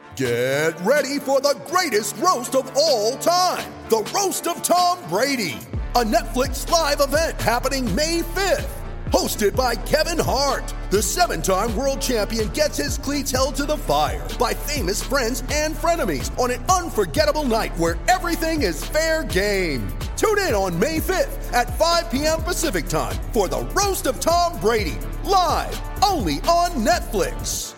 Get ready for the greatest roast of all time, the Roast of Tom Brady, a Netflix live event happening May 5th. Hosted by Kevin Hart, the 7-time world champion gets his cleats held to the fire by famous friends and frenemies on an unforgettable night where everything is fair game. Tune in on May 5th at 5 p.m. Pacific time for the Roast of Tom Brady, live only on Netflix.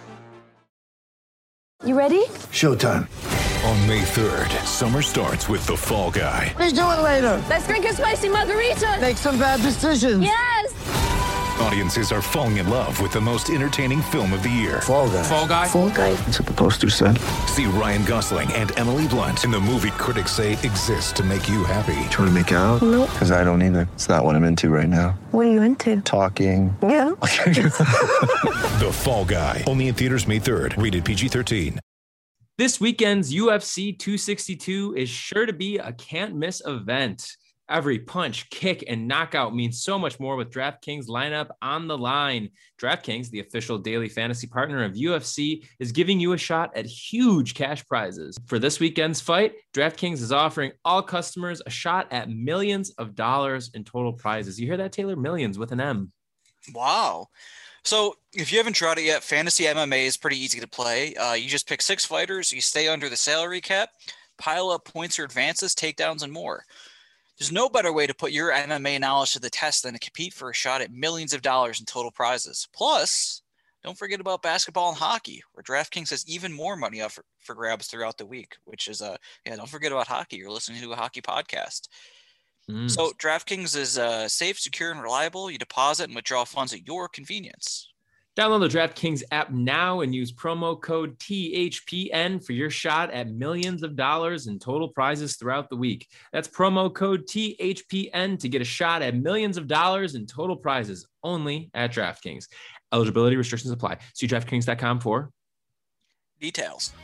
You ready? Showtime. On May 3rd, summer starts with The Fall Guy. Let's do it later. Let's drink a spicy margarita. Make some bad decisions. Yes! Audiences are falling in love with the most entertaining film of the year. Fall Guy. Fall Guy? Fall Guy. That's what the poster said. See Ryan Gosling and Emily Blunt in the movie critics say exists to make you happy. Trying to make it out? Nope. Because I don't either. It's not what I'm into right now. What are you into? Talking. Yeah. The Fall Guy. Only in theaters May 3rd. Rated PG-13. This weekend's UFC 262 is sure to be a can't-miss event. Every punch, kick, and knockout means so much more with DraftKings lineup on the line. DraftKings, the official daily fantasy partner of UFC, is giving you a shot at huge cash prizes. For this weekend's fight, DraftKings is offering all customers a shot at millions of dollars in total prizes. You hear that, Taylor? Millions with an M. Wow. So if you haven't tried it yet, Fantasy MMA is pretty easy to play. You just pick 6 fighters, you stay under the salary cap, pile up points or advances, takedowns, and more. There's no better way to put your MMA knowledge to the test than to compete for a shot at millions of dollars in total prizes. Plus, don't forget about basketball and hockey, where DraftKings has even more money up for grabs throughout the week, which is, don't forget about hockey. You're listening to a hockey podcast. So DraftKings is safe, secure, and reliable. You deposit and withdraw funds at your convenience. Download the DraftKings app now and use promo code THPN for your shot at millions of dollars in total prizes throughout the week. That's promo code THPN to get a shot at millions of dollars in total prizes only at DraftKings. Eligibility restrictions apply. See DraftKings.com for details.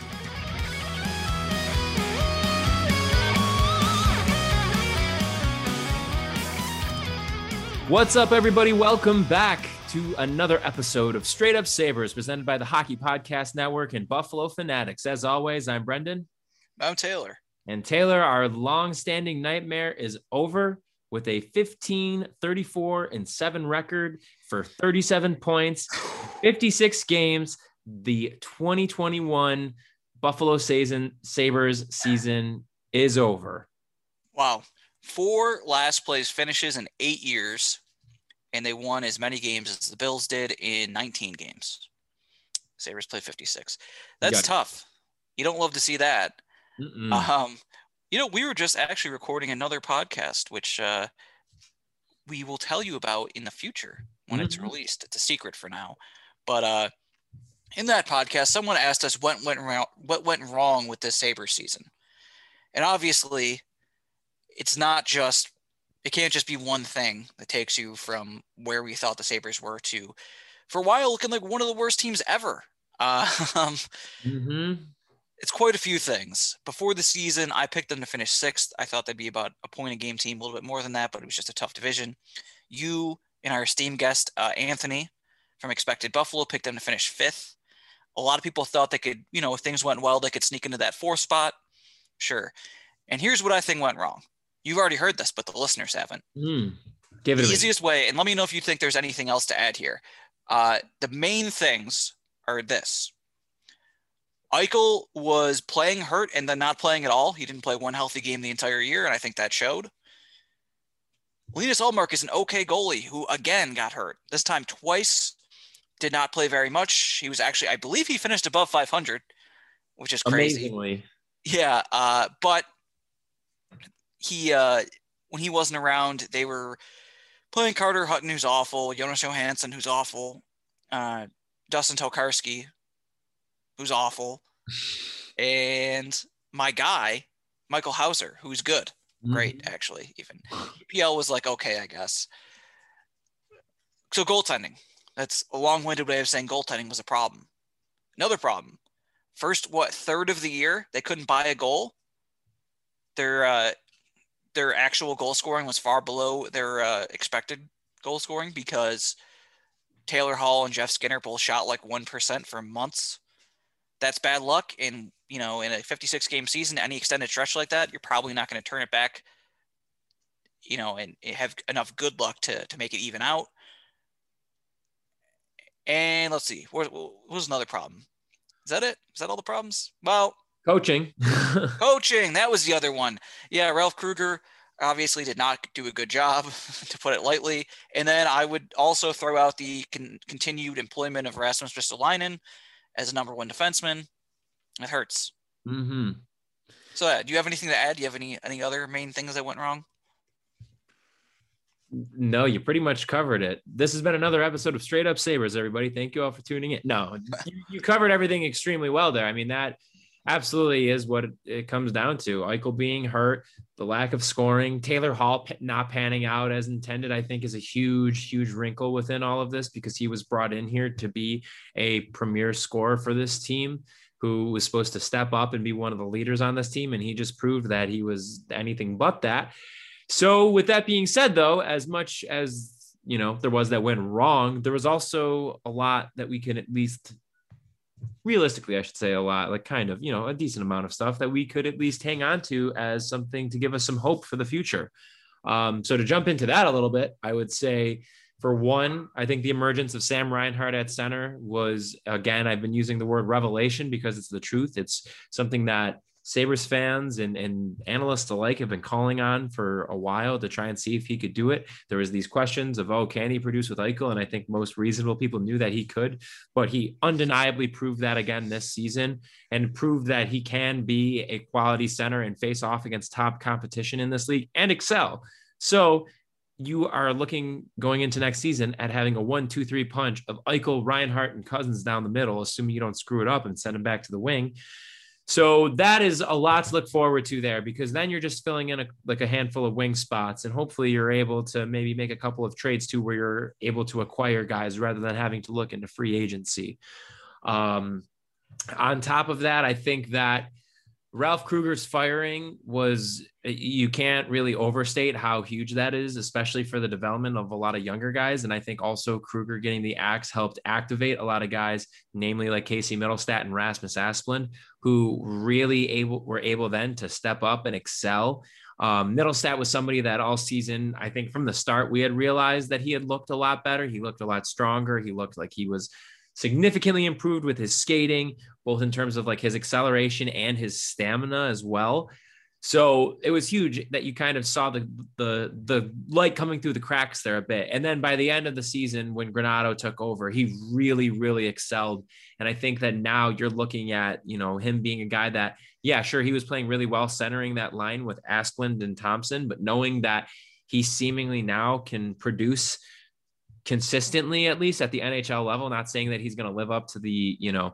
What's up, everybody? Welcome back to another episode of Straight Up Sabres, presented by the Hockey Podcast Network and Buffalo Fanatics. As always, I'm Brendan. I'm Taylor. And Taylor, our long-standing nightmare is over with a 15-34-7 record for 37 points, 56 games. The 2021 Buffalo Sabres season is over. Wow. 4 last place finishes in 8 years, and they won as many games as the Bills did in 19 games. Sabres played 56. That's tough. You don't love to see that. We were just actually recording another podcast, which we will tell you about in the future when it's released. It's a secret for now. But in that podcast, someone asked us what went wrong with this Sabres season. And obviously, it can't just be one thing that takes you from where we thought the Sabres were to, for a while, looking like one of the worst teams ever. It's quite a few things. Before the season, I picked them to finish 6th. I thought they'd be about a point a game team, a little bit more than that, but it was just a tough division. You and our esteemed guest, Anthony from Expected Buffalo, picked them to finish 5th. A lot of people thought they could, if things went well, they could sneak into that 4th spot. Sure. And here's what I think went wrong. You've already heard this, but the listeners haven't. Give it the easiest way, and let me know if you think there's anything else to add here. The main things are this. Eichel was playing hurt and then not playing at all. He didn't play one healthy game the entire year, and I think that showed. Linus Ullmark is an okay goalie who, again, got hurt. This time twice, did not play very much. He was actually, I believe he finished above 500, which is crazy. Amazingly. Yeah, but he when he wasn't around, they were playing Carter Hutton, who's awful, Jonas Johansson, who's awful, Dustin Tokarski, who's awful, and my guy, Michael Hauser, who's good. Great, actually, even. PL was like, okay, I guess. So goaltending. That's a long-winded way of saying goaltending was a problem. Another problem. First, third of the year, they couldn't buy a goal. Their actual goal scoring was far below their expected goal scoring because Taylor Hall and Jeff Skinner both shot like 1% for months. that's bad luck. And, in a 56 game season, any extended stretch like that, you're probably not going to turn it back, and have enough good luck to make it even out. And let's see, what was another problem? Is that it? Is that all the problems? Well, coaching, that was the other one. Yeah. Ralph Krueger obviously did not do a good job, to put it lightly. And then I would also throw out the continued employment of Rasmus Ristolainen as a number one defenseman. It hurts. Mm-hmm. So do you have anything to add? Do you have any other main things that went wrong? No, you pretty much covered it. This has been another episode of Straight Up Sabres, everybody. Thank you all for tuning in. No, you covered everything extremely well there. I mean, that absolutely is what it comes down to. Eichel being hurt, the lack of scoring, Taylor Hall not panning out as intended, I think is a huge, huge wrinkle within all of this, because he was brought in here to be a premier scorer for this team, who was supposed to step up and be one of the leaders on this team. And he just proved that he was anything but that. So with that being said, though, as much as, there was that went wrong, there was also a lot that we can at least realistically, I should say a lot, like kind of, a decent amount of stuff that we could at least hang on to as something to give us some hope for the future. So to jump into that a little bit, I would say, for one, I think the emergence of Sam Reinhart at center was, again, I've been using the word revelation because it's the truth. It's something that Sabres fans and analysts alike have been calling on for a while to try and see if he could do it. There was these questions of, can he produce with Eichel? And I think most reasonable people knew that he could, but he undeniably proved that again this season, and proved that he can be a quality center and face off against top competition in this league and excel. So you are looking going into next season at having a 1-2-3 punch of Eichel, Reinhart, and Cousins down the middle, assuming you don't screw it up and send him back to the wing. So that is a lot to look forward to there, because then you're just filling in a handful of wing spots, and hopefully you're able to maybe make a couple of trades too, where you're able to acquire guys rather than having to look into free agency. On top of that, I think that Ralph Krueger's firing you can't really overstate how huge that is, especially for the development of a lot of younger guys. And I think also Krueger getting the axe helped activate a lot of guys, namely like Casey Middlestat and Rasmus Asplund, who really were able then to step up and excel. Middlestat was somebody that all season, I think from the start, we had realized that he had looked a lot better. He looked a lot stronger. He looked like he was significantly improved with his skating, both in terms of like his acceleration and his stamina as well. So it was huge that you kind of saw the light coming through the cracks there a bit. And then by the end of the season, when Granato took over, he really, really excelled. And I think that now you're looking at, him being a guy that, yeah, sure, he was playing really well centering that line with Asplund and Thompson, but knowing that he seemingly now can produce consistently, at least at the NHL level, not saying that he's going to live up to the,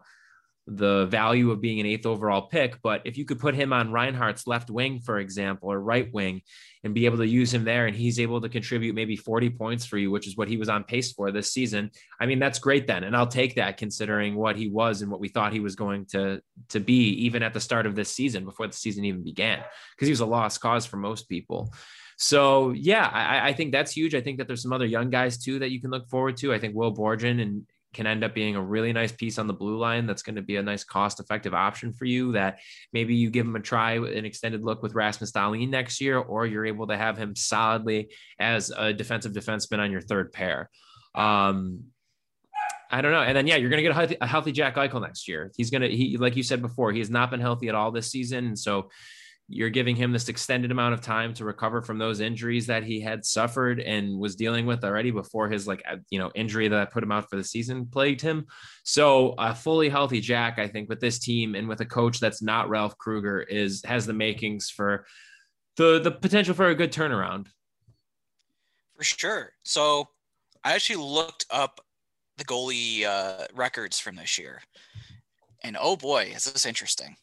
the value of being an 8th overall pick, but if you could put him on Reinhart's left wing, for example, or right wing, and be able to use him there, and he's able to contribute maybe 40 points for you, which is what he was on pace for this season. I mean, that's great then. And I'll take that, considering what he was and what we thought he was going to be even at the start of this season, before the season even began, because he was a lost cause for most people. So yeah, I think that's huge. I think that there's some other young guys too that you can look forward to. I think Will Borgen can end up being a really nice piece on the blue line. That's going to be a nice cost-effective option for you, that maybe you give him a try, an extended look with Rasmus Dahlin next year, or you're able to have him solidly as a defensive defenseman on your third pair. I don't know. And then, yeah, you're going to get a healthy Jack Eichel next year. He, like you said before, he has not been healthy at all this season. And so you're giving him this extended amount of time to recover from those injuries that he had suffered and was dealing with already before his injury that put him out for the season plagued him. So a fully healthy Jack, I think, with this team and with a coach that's not Ralph Krueger has the makings for the potential for a good turnaround. For sure. So I actually looked up the goalie records from this year, and oh boy, is this interesting.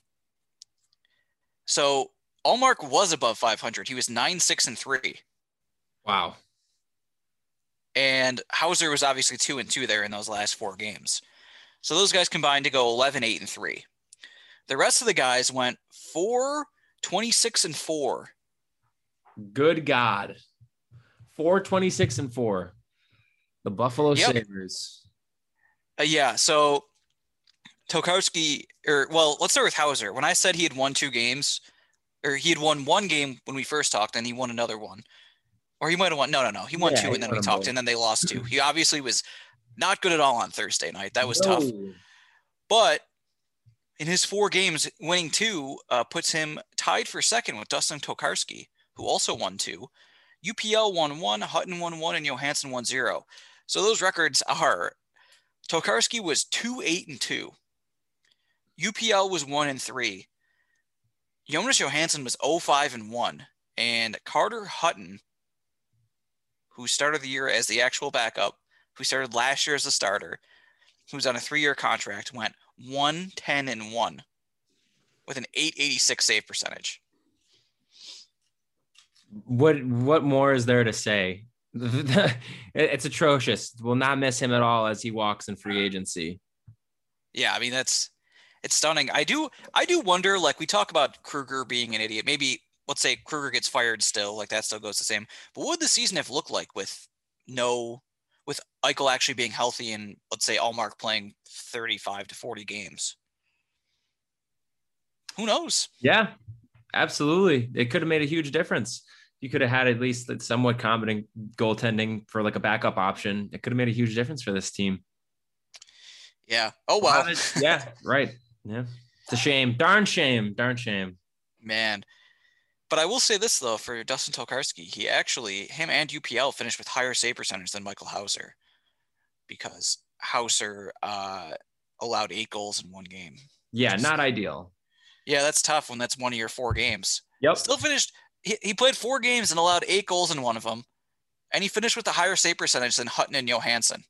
So Allmark was above 500. He was 9-6-3. Wow. And Hauser was obviously 2-2 there in those last 4 games. So those guys combined to go 11-8-3. The rest of the guys went 4-26-4. Good God. 4-26-4. The Buffalo Sabres. Yeah. So Tokarski, let's start with Hauser. When I said he had won 2 games, or he had won 1 game when we first talked, and he won another one. Or he might have won. No. He won 2, and then we talked, and then they lost 2. He obviously was not good at all on Thursday night. That was tough. But in his 4 games, winning 2 puts him tied for second with Dustin Tokarski, who also won 2. UPL won 1, Hutton won 1, and Johansson won 0. So those records are Tokarski was 2-8-2. UPL was 1-3. Jonas Johansson was 0-5-1. And Carter Hutton, who started the year as the actual backup, who started last year as the starter, who's on a 3-year contract, went 1-10-1 with an 886 save percentage. What more is there to say? It's atrocious. We'll not miss him at all as he walks in free agency. Yeah, I mean, it's stunning. I do wonder, like, we talk about Kruger being an idiot. Maybe let's say Kruger gets fired still, like that still goes the same. But what would the season have looked like with Eichel actually being healthy and, let's say, Allmark playing 35 to 40 games? Who knows? Yeah, absolutely. It could have made a huge difference. You could have had at least somewhat competent goaltending for like a backup option. It could have made a huge difference for this team. Yeah. Oh, well. Yeah, right. Yeah. It's a shame. Darn shame. Man. But I will say this, though, for Dustin Tokarski, him and UPL finished with higher save percentage than Michael Hauser, because Hauser allowed 8 goals in 1 game. Yeah, not ideal. Yeah, that's tough when that's one of your 4 games. Yep. Still finished. He played 4 games and allowed 8 goals in one of them, and he finished with a higher save percentage than Hutton and Johansson.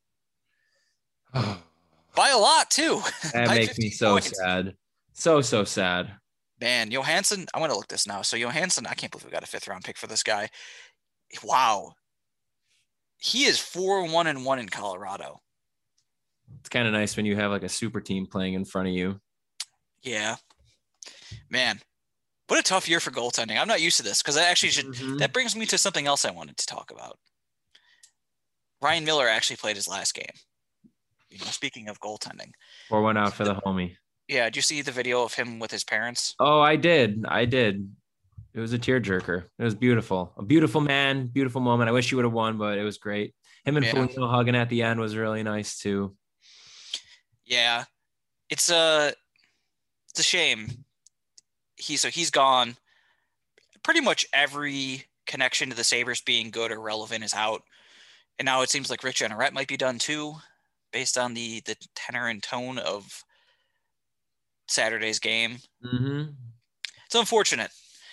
By a lot, too. That makes me so sad. So sad. Man, Johansson, I'm going to look this now. So Johansson, I can't believe we got a 5th-round pick for this guy. Wow. He is 4-1-1 in Colorado. It's kind of nice when you have like a super team playing in front of you. Yeah. Man, what a tough year for goaltending. I'm not used to this because I actually that brings me to something else I wanted to talk about. Ryan Miller actually played his last game. Speaking of goaltending. 4-1 out for the homie. Yeah. Did you see the video of him with his parents? Oh, I did. It was a tearjerker. It was beautiful. A beautiful man, beautiful moment. I wish he would have won, but it was great. Him and Foligno hugging at the end was really nice too. Yeah. It's a shame. He's gone. Pretty much every connection to the Sabres being good or relevant is out. And now it seems like Rick Jeanneret might be done too, based on the tenor and tone of Saturday's game. Mm-hmm. It's unfortunate.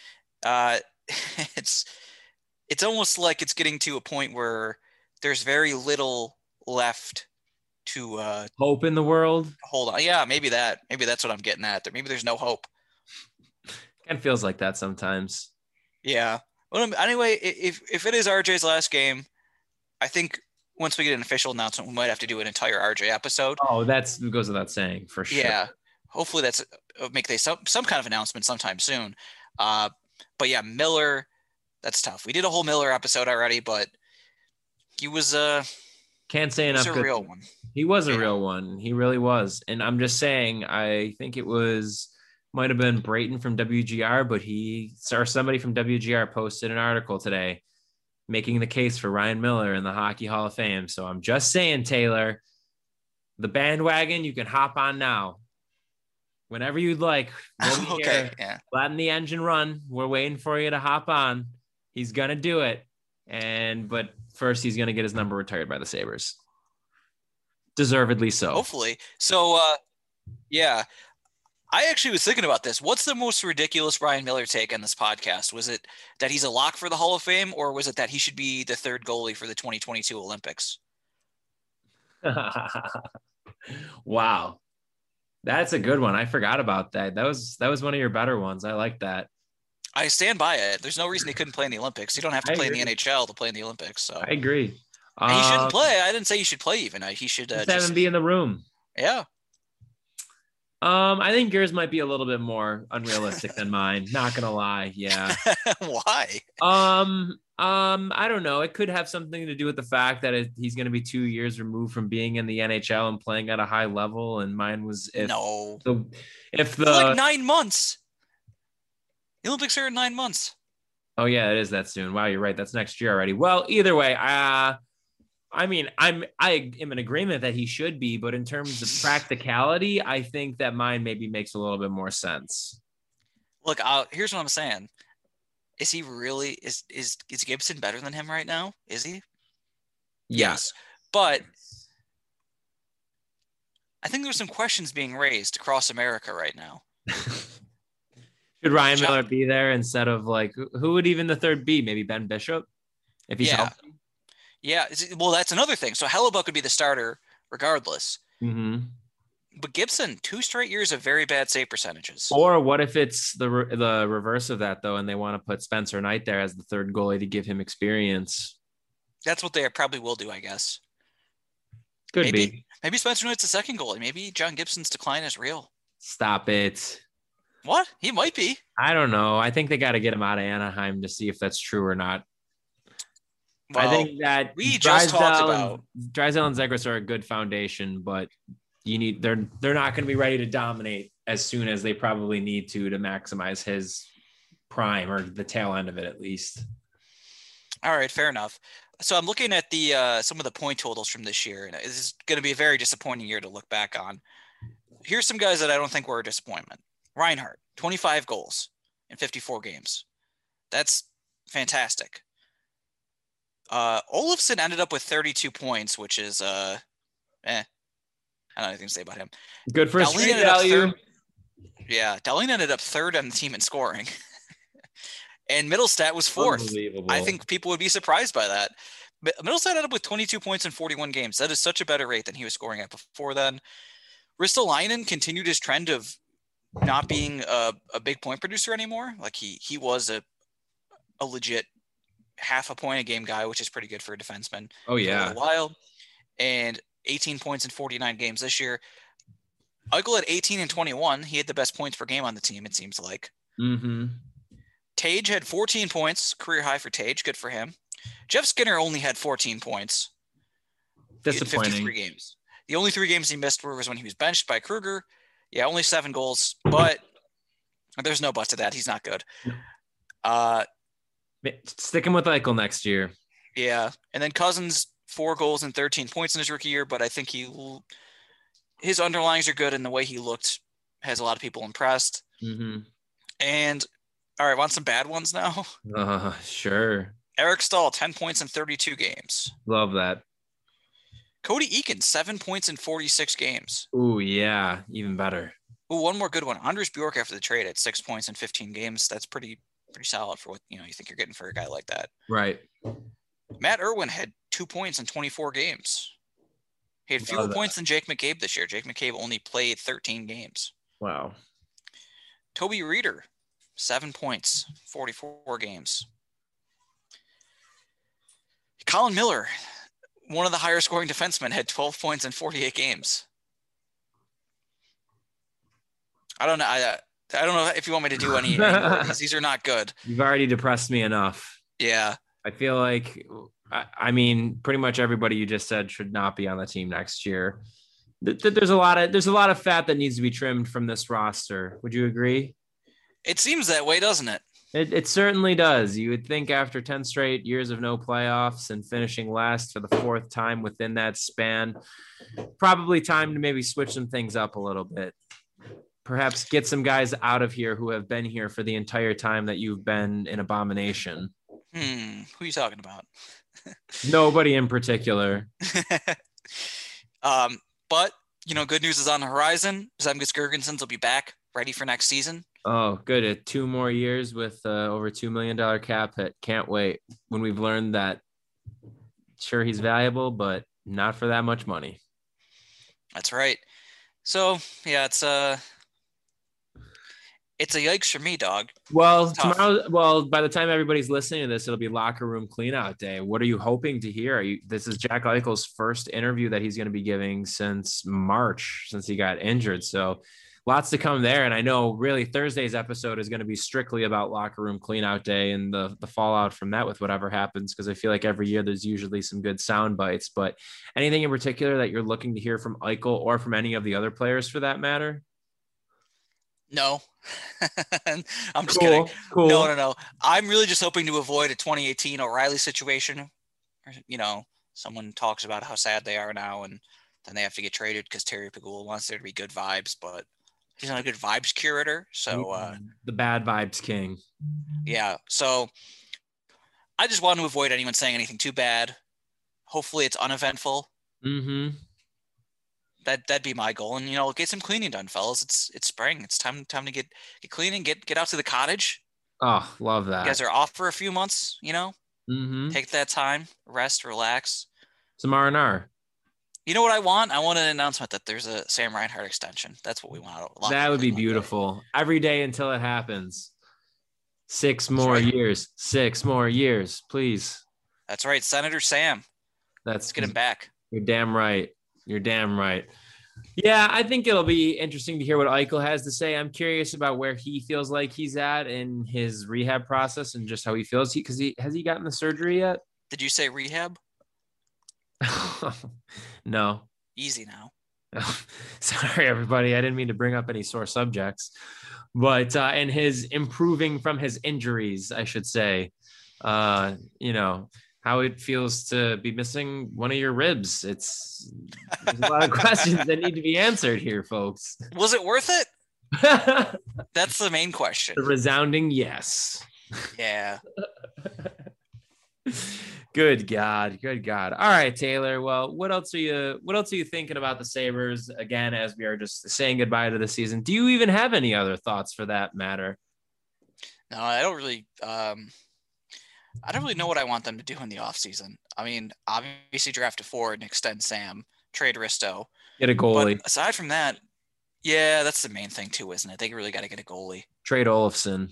It's almost like it's getting to a point where there's very little left to hope in the world. Hold on. Yeah, maybe that's what I'm getting at. Maybe there's no hope. Kind of feels like that sometimes. Yeah. Well, anyway, if it is RJ's last game, I think once we get an official announcement, we might have to do an entire RJ episode. Oh, that goes without saying for sure. Yeah. Hopefully that's some kind of announcement sometime soon. But yeah, Miller, that's tough. We did a whole Miller episode already, but he was can't say enough. He was a real one. He was a real one. He really was. And I'm just saying, I think it might have been Brayton from WGR, but somebody from WGR posted an article today making the case for Ryan Miller in the Hockey Hall of Fame. So I'm just saying, Taylor, the bandwagon, you can hop on now. Whenever you'd like. Okay, yeah. Letting the engine run. We're waiting for you to hop on. He's going to do it. But first he's going to get his number retired by the Sabres. Deservedly so. Hopefully. So, yeah. I actually was thinking about this. What's the most ridiculous Ryan Miller take on this podcast? Was it that he's a lock for the Hall of Fame, or was it that he should be the 3rd goalie for the 2022 Olympics? Wow. That's a good one. I forgot about that. That was one of your better ones. I like that. I stand by it. There's no reason he couldn't play in the Olympics. You don't have to play in the NHL to play in the Olympics. So I agree. And he shouldn't play. I didn't say he should play even. He should just have him be in the room. Yeah. I think yours might be a little bit more unrealistic than mine. Not gonna lie. Yeah. Why? I don't know. It could have something to do with the fact that he's going to be 2 years removed from being in the NHL and playing at a high level. And mine was if the like 9 months. The Olympics are in 9 months. Oh yeah, it is that soon. Wow, you're right. That's next year already. Well, either way, I am in agreement that he should be, but in terms of practicality, I think that mine maybe makes a little bit more sense. Look, here's what I'm saying. Is he really is Gibson better than him right now? Is he? Yes. But I think there's some questions being raised across America right now. Should Ryan Miller be there instead of like who would even the third be? Maybe Ben Bishop if he's healthy? Yeah. Well, that's another thing. So Hellebuyck could be the starter regardless. Mm-hmm. But Gibson, 2 straight years of very bad save percentages. Or what if it's the reverse of that, though, and they want to put Spencer Knight there as the third goalie to give him experience? That's what they probably will do, I guess. Could be. Maybe Spencer Knight's the second goalie. Maybe John Gibson's decline is real. Stop it. What? He might be. I don't know. I think they got to get him out of Anaheim to see if that's true or not. Well, I think that we just talked about Drysdale and Zegras are a good foundation, but they're not going to be ready to dominate as soon as they probably need to maximize his prime or the tail end of it at least. All right, fair enough. So I'm looking at the some of the point totals from this year, and this is going to be a very disappointing year to look back on. Here's some guys that I don't think were a disappointment. Reinhart, 25 goals in 54 games. That's fantastic. Olofsson ended up with 32 points, which is I don't know anything to say about him. Good for street value. Dahlin ended up third on the team in scoring. And Middlestat was fourth. I think people would be surprised by that. But Middlestat ended up with 22 points in 41 games. That is such a better rate than he was scoring at before then. Ristolainen continued his trend of not being a big point producer anymore. Like he was a legit half a point a game guy, which is pretty good for a defenseman. Oh yeah. For a while. And 18 points in 49 games this year. Eichel at 18 and 21. He had the best points per game on the team, it seems like. Mm-hmm. Tage had 14 points, career high for Tage. Good for him. Jeff Skinner only had 14 points. Disappointing. In 53 games. The only 3 games he missed was when he was benched by Kruger. Yeah, only 7 goals, but there's no but to that. He's not good. Sticking with Eichel next year. Yeah, and then Cousins, 4 goals and 13 points in his rookie year, but I think his underlyings are good, and the way he looked has a lot of people impressed. Mm-hmm. And all right, want some bad ones now? Sure. Eric Stahl, 10 points in 32 games. Love that. Cody Eakin, 7 points in 46 games. Ooh, yeah, even better. Ooh, one more good one. Anders Bjork after the trade at 6 points in 15 games. That's pretty solid for what you think you're getting for a guy like that. Right. Matt Irwin had 2 points in 24 games. He had fewer points than Jake McCabe this year. Jake McCabe only played 13 games. Wow. Toby Reeder, 7 points, 44 games. Colin Miller, one of the higher scoring defensemen, had 12 points in 48 games. I don't know. I don't know if you want me to do any more, because these are not good. You've already depressed me enough. Yeah. I feel like, I mean, pretty much everybody you just said should not be on the team next year. There's a lot of fat that needs to be trimmed from this roster. Would you agree? It seems that way, doesn't it? It certainly does. You would think after 10 straight years of no playoffs and finishing last for the 4th time within that span, probably time to maybe switch some things up a little bit. Perhaps get some guys out of here who have been here for the entire time that you've been an abomination. Who are you talking about? Nobody in particular. But, good news is on the horizon. Zemgus Girgensons will be back, ready for next season. Oh, good. 2 more years with over $2 million cap hit. Can't wait. When we've learned that, sure, he's valuable, but not for that much money. That's right. So, yeah, it's a yikes for me, dog. Well, tomorrow, by the time everybody's listening to this, it'll be locker room cleanout day. What are you hoping to hear? This is Jack Eichel's first interview that he's going to be giving since March, since he got injured. So lots to come there. And I know really Thursday's episode is going to be strictly about locker room clean out day and the fallout from that with whatever happens. Cause I feel like every year there's usually some good sound bites, but anything in particular that you're looking to hear from Eichel or from any of the other players for that matter? No, I'm just Cool, kidding. cool. No. I'm really just hoping to avoid a 2018 O'Reilly situation. Someone talks about how sad they are now and then they have to get traded because Terry Pegula wants there to be good vibes, but he's not a good vibes curator. So the bad vibes king. Yeah. So I just want to avoid anyone saying anything too bad. Hopefully it's uneventful. Mm-hmm. That'd be my goal. And, get some cleaning done, fellas. It's spring. It's time to get cleaning, get out to the cottage. Oh, love that. You guys are off for a few months, Mm-hmm. Take that time, rest, relax. Some R&R. You know what I want? I want an announcement that there's a Sam Reinhart extension. That's what we want. That would be beautiful. Every day until it happens. 6 more years. 6 more years, please. That's right. Senator Sam. Let's get him back. You're damn right. You're damn right. Yeah, I think it'll be interesting to hear what Eichel has to say. I'm curious about where he feels like he's at in his rehab process and just how he feels. Has he gotten the surgery yet? Did you say rehab? No. Easy now. Sorry, everybody. I didn't mean to bring up any sore subjects, but in his improving from his injuries, I should say, how it feels to be missing one of your ribs. There's a lot of questions that need to be answered here, folks. Was it worth it? That's the main question. The resounding yes. Yeah. Good God. All right, Taylor. Well, what else are you thinking about the Sabres again, as we are just saying goodbye to the season? Do you even have any other thoughts for that matter? No, I don't really know what I want them to do in the offseason. I mean, obviously draft a forward and extend Sam, trade Risto. Get a goalie. But aside from that, yeah, that's the main thing too, isn't it? They really got to get a goalie. Trade Olofsson.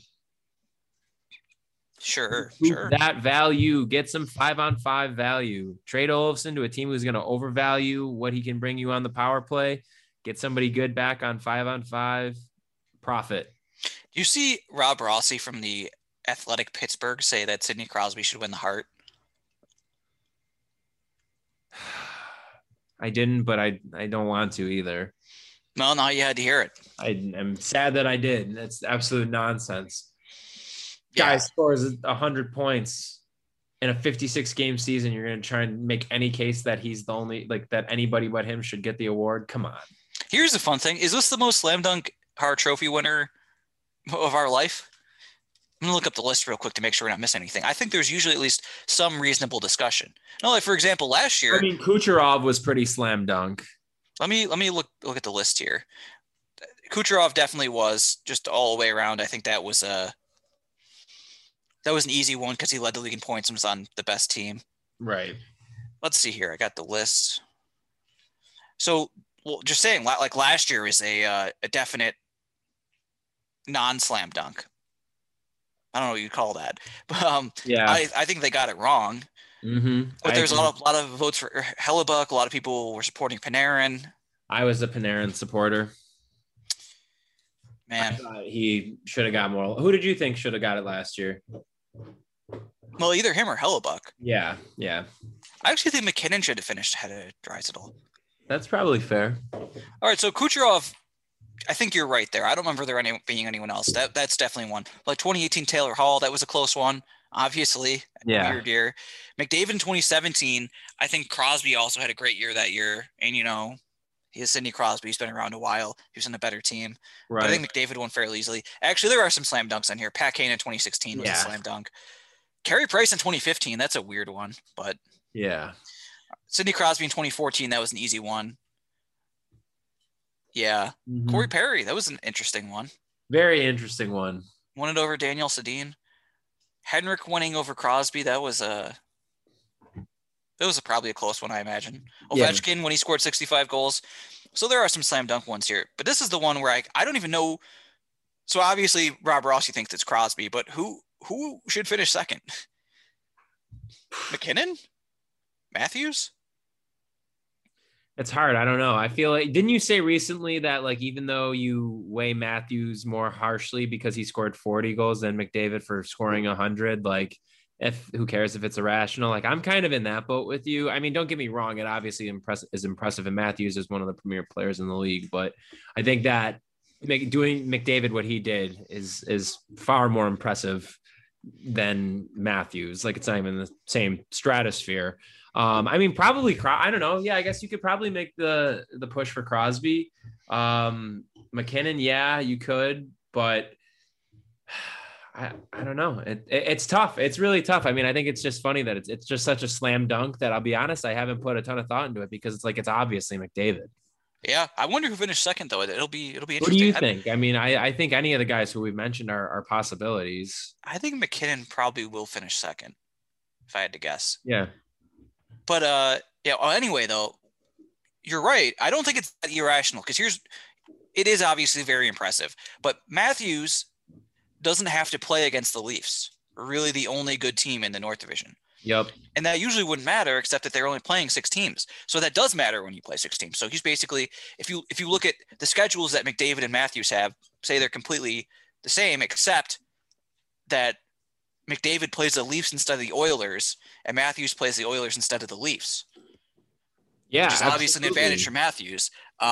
Sure. That value, get some 5-on-5 value. Trade Olofsson to a team who's going to overvalue what he can bring you on the power play. Get somebody good back on 5-on-5. Profit. Do you see Rob Rossi from the Athletic Pittsburgh say that Sidney Crosby should win the Hart? I didn't, but I don't want to either. No, you had to hear it. I am sad that I did. That's absolute nonsense. Guy scores 100 points in a 56-game season. You're going to try and make any case that he's the only, that anybody but him should get the award. Come on. Here's the fun thing. Is this the most slam dunk Hart Trophy winner of our life? I'm going to look up the list real quick to make sure we're not missing anything. I think there's usually at least some reasonable discussion. No, like for example, last year. I mean, Kucherov was pretty slam dunk. Let me look at the list here. Kucherov definitely was, just all the way around. I think that was an easy one because he led the league in points and was on the best team. Right. Let's see here. I got the list. So, just saying, like last year is a definite non-slam dunk. I don't know what you'd call that, but yeah, I think they got it wrong. Mm-hmm. But there's a lot of votes for Hellebuck. A lot of people were supporting Panarin. I was a Panarin supporter. Man, he should have got more. Who did you think should have got it last year? Well, either him or Hellebuck. Yeah. I actually think McKinnon should have finished ahead of Draisaitl. That's probably fair. All right, so Kucherov, I think you're right there. I don't remember there being anyone else. That's definitely one. Like 2018 Taylor Hall, that was a close one. Obviously, weird year. McDavid in 2017. I think Crosby also had a great year that year, and he is Sidney Crosby. He's been around a while. He was in a better team. Right. But I think McDavid won fairly easily. Actually, there are some slam dunks in here. Pat Kane in 2016 was a slam dunk. Carey Price in 2015. That's a weird one, but yeah. Sidney Crosby in 2014. That was an easy one. Yeah. Mm-hmm. Corey Perry. That was an interesting one. Very interesting one. Won it over Daniel Sedin. Henrik winning over Crosby. That was probably a close one, I imagine. Ovechkin when he scored 65 goals. So there are some slam dunk ones here. But this is the one where I don't even know. So obviously Rob Rossi thinks it's Crosby, but who should finish second? McKinnon? Matthews? It's hard. I don't know. I feel like, didn't you say recently that like, even though you weigh Matthews more harshly because he scored 40 goals than McDavid for scoring 100, like who cares if it's irrational? Like I'm kind of in that boat with you. I mean, don't get me wrong. It obviously is impressive. And Matthews is one of the premier players in the league, but I think that doing McDavid, what he did is far more impressive than Matthews. Like it's not even the same stratosphere. I mean, probably, I don't know. Yeah, I guess you could probably make the push for Crosby. McKinnon, yeah, you could, but I don't know. It's tough. It's really tough. I mean, I think it's just funny that it's just such a slam dunk that I'll be honest, I haven't put a ton of thought into it because it's obviously McDavid. Yeah, I wonder who finished second though. It'll be interesting. What do you think? I mean, I think any of the guys who we've mentioned are possibilities. I think McKinnon probably will finish second, if I had to guess. Yeah. But yeah. Well, anyway, though, you're right. I don't think it's that irrational because it is obviously very impressive. But Matthews doesn't have to play against the Leafs, really the only good team in the North Division. Yep. And that usually wouldn't matter except that they're only playing 6 teams. So that does matter when you play 6 teams. So he's basically, if you look at the schedules that McDavid and Matthews have, say they're completely the same, except that McDavid plays the Leafs instead of the Oilers, and Matthews plays the Oilers instead of the Leafs. Yeah, which is obviously an advantage for Matthews.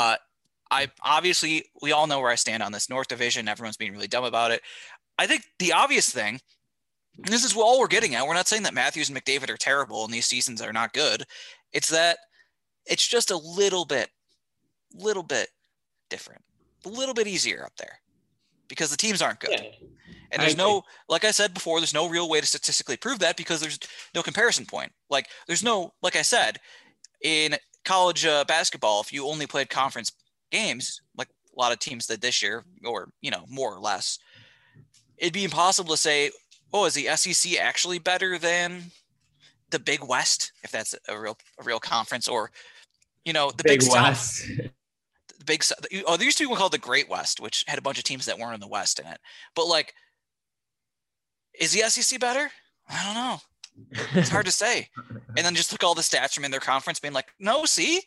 We all know where I stand on this North Division. Everyone's being really dumb about it. I think the obvious thing, and this is all we're getting at. We're not saying that Matthews and McDavid are terrible and these seasons are not good. It's that it's just a little bit different, a little bit easier up there because the teams aren't good. Yeah. And there's like I said before, there's no real way to statistically prove that because there's no comparison point. Like I said, in college basketball, if you only played conference games, like a lot of teams did this year, or, more or less, it'd be impossible to say, oh, is the SEC actually better than the Big West? If that's a real conference, or, the Big West. South. There used to be one called the Great West, which had a bunch of teams that weren't in the West in it. But is the SEC better? I don't know. It's hard to say. And then just look all the stats from in their conference being like, no, see?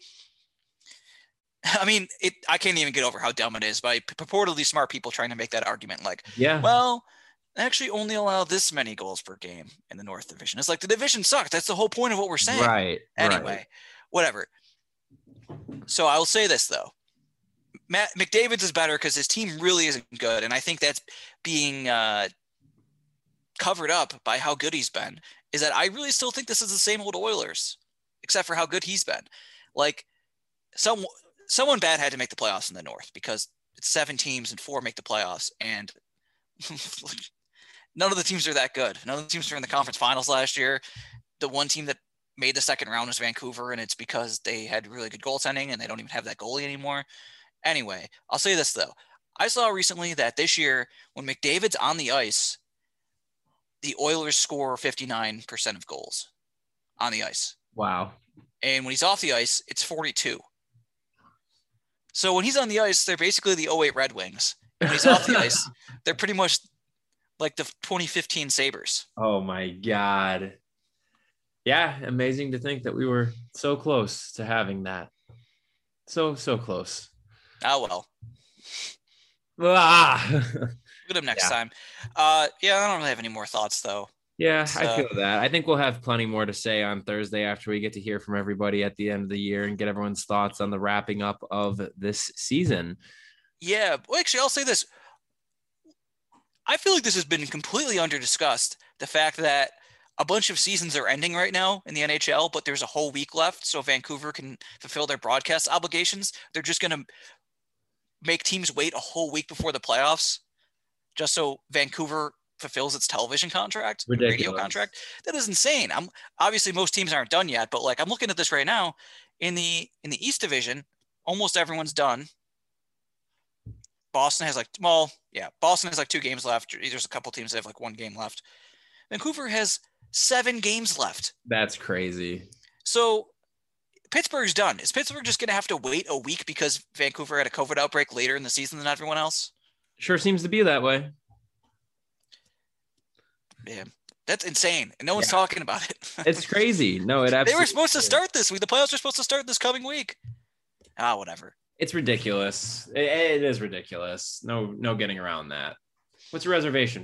I mean, I can't even get over how dumb it is by purportedly smart people trying to make that argument. Well, they actually only allow this many goals per game in the North Division. It's like the division sucks. That's the whole point of what we're saying. Right. Anyway, whatever. So I will say this, though. McDavid's is better because his team really isn't good. And I think that's being covered up by how good he's been, is that I really still think this is the same old Oilers, except for how good he's been. Someone bad had to make the playoffs in the North because it's 7 teams and 4 make the playoffs. And none of the teams are that good. None of the teams were in the conference finals last year. The one team that made the second round was Vancouver, and it's because they had really good goaltending and they don't even have that goalie anymore. Anyway, I'll say this, though. I saw recently that this year, when McDavid's on the ice, the Oilers score 59% of goals on the ice. Wow. And when he's off the ice, it's 42. So when he's on the ice, they're basically the 08 Red Wings. And when he's off the ice, they're pretty much like the 2015 Sabres. Oh, my God. Yeah, amazing to think that we were so close to having that. So close. Oh, well. Get him next time. I don't really have any more thoughts, though. Yeah, so, I feel that. I think we'll have plenty more to say on Thursday after we get to hear from everybody at the end of the year and get everyone's thoughts on the wrapping up of this season. Yeah. Well, actually, I'll say this. I feel like this has been completely under-discussed, the fact that a bunch of seasons are ending right now in the NHL, but there's a whole week left so Vancouver can fulfill their broadcast obligations. They're just going to make teams wait a whole week before the playoffs just so Vancouver fulfills its television contract, radio contract. That is insane. Obviously most teams aren't done yet, but I'm looking at this right now in the East Division, almost everyone's done. Boston has Boston has 2 games left. There's a couple teams that have 1 game left. Vancouver has 7 games left. That's crazy. So Pittsburgh's done. Is Pittsburgh just going to have to wait a week because Vancouver had a COVID outbreak later in the season than everyone else? Sure seems to be that way. Yeah, that's insane. And no one's talking about it. It's crazy. No, it absolutely They were supposed to start this week. The playoffs are supposed to start this coming week. Whatever. It's ridiculous. It is ridiculous. No getting around that. What's your recommendation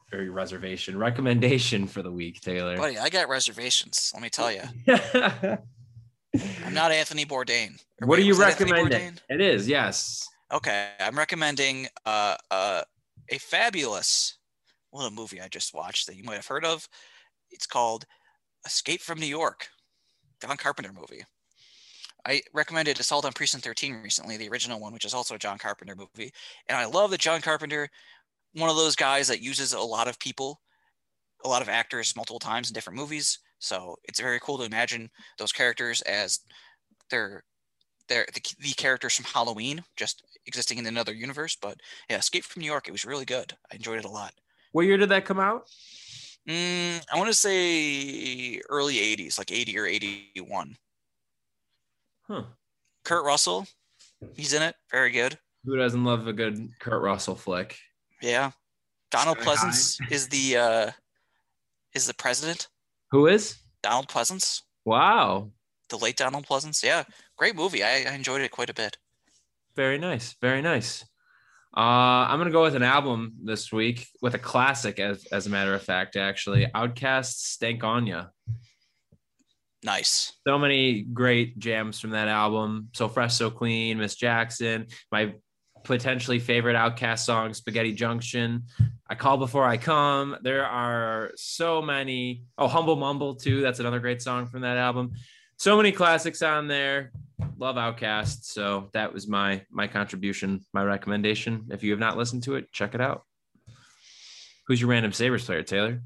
for the week, Taylor? Buddy, I got reservations. Let me tell you. I'm not Anthony Bourdain. What are you recommending? It is, yes. Okay, I'm recommending a fabulous little movie I just watched that you might have heard of. It's called Escape from New York, John Carpenter movie. I recommended Assault on Precinct 13 recently, the original one, which is also a John Carpenter movie. And I love that John Carpenter, one of those guys that uses a lot of people, a lot of actors multiple times in different movies. So it's very cool to imagine those characters as they're the characters from Halloween, just existing in another universe. But yeah, Escape from New York, it was really good. I enjoyed it a lot. What year did that come out? I want to say early 80s, like 80 or 81. Huh. Kurt Russell, he's in it. Very good. Who doesn't love a good Kurt Russell flick? Yeah. Donald Pleasance is the president. Who is? Donald Pleasance. Wow. The late Donald Pleasance. Yeah. Great movie. I enjoyed it quite a bit. Very nice. Very nice. I'm going to go with an album this week, with a classic, as a matter of fact, actually. Outkast's Stank On Ya. Nice. So many great jams from that album. So Fresh, So Clean, Miss Jackson, my potentially favorite Outkast song, Spaghetti Junction, I Call Before I Come. There are so many. Oh, Humble Mumble too. That's another great song from that album. So many classics on there. Love Outkast. So that was my contribution, my recommendation. If you have not listened to it, check it out. Who's your random Sabres player, Taylor?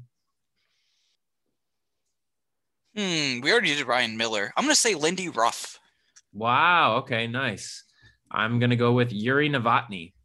We already did Ryan Miller. I'm going to say Lindy Ruff. Wow. Okay, nice. I'm going to go with Yuri Novotny.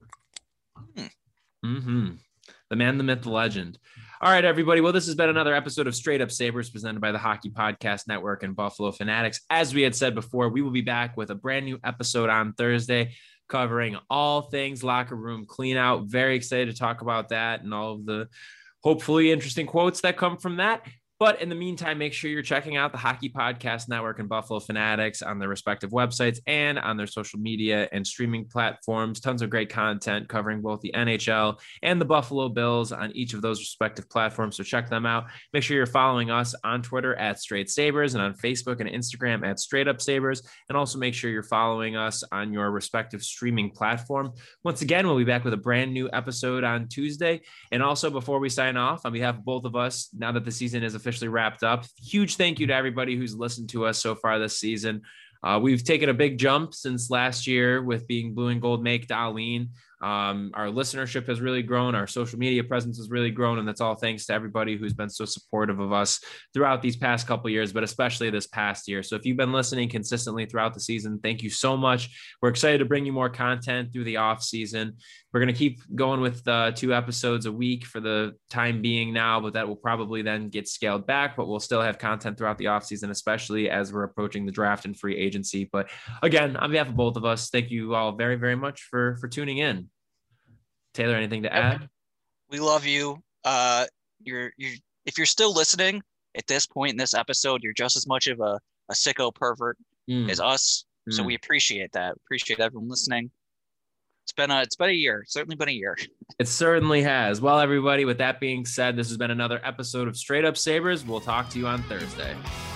The man, the myth, the legend. All right, everybody. Well, this has been another episode of Straight Up Sabres presented by the Hockey Podcast Network and Buffalo Fanatics. As we had said before, we will be back with a brand new episode on Thursday covering all things locker room clean out. Very excited to talk about that and all of the hopefully interesting quotes that come from that. But in the meantime, make sure you're checking out the Hockey Podcast Network and Buffalo Fanatics on their respective websites and on their social media and streaming platforms. Tons of great content covering both the NHL and the Buffalo Bills on each of those respective platforms. So check them out. Make sure you're following us on Twitter at Straight Sabres and on Facebook and Instagram at Straight Up Sabres. And also make sure you're following us on your respective streaming platform. Once again, we'll be back with a brand new episode on Tuesday. And also, before we sign off, on behalf of both of us, now that the season is officially wrapped up, huge thank you to everybody who's listened to us so far this season. We've taken a big jump since last year with being Blue and Gold Make Darlene. Our listenership has really grown. Our social media presence has really grown. And that's all thanks to everybody who's been so supportive of us throughout these past couple of years, but especially this past year. So if you've been listening consistently throughout the season, thank you so much. We're excited to bring you more content through the off season. We're going to keep going with 2 episodes a week for the time being now, but that will probably then get scaled back, but we'll still have content throughout the off season, especially as we're approaching the draft and free agency. But again, on behalf of both of us, thank you all very, very much for tuning in. Taylor, anything to add? We love you. If you're still listening at this point in this episode, you're just as much of a sicko pervert as us. So we appreciate that. Appreciate everyone listening. It's been a year. Certainly been a year. It certainly has. Well, everybody, with that being said, this has been another episode of Straight Up Sabres. We'll talk to you on Thursday.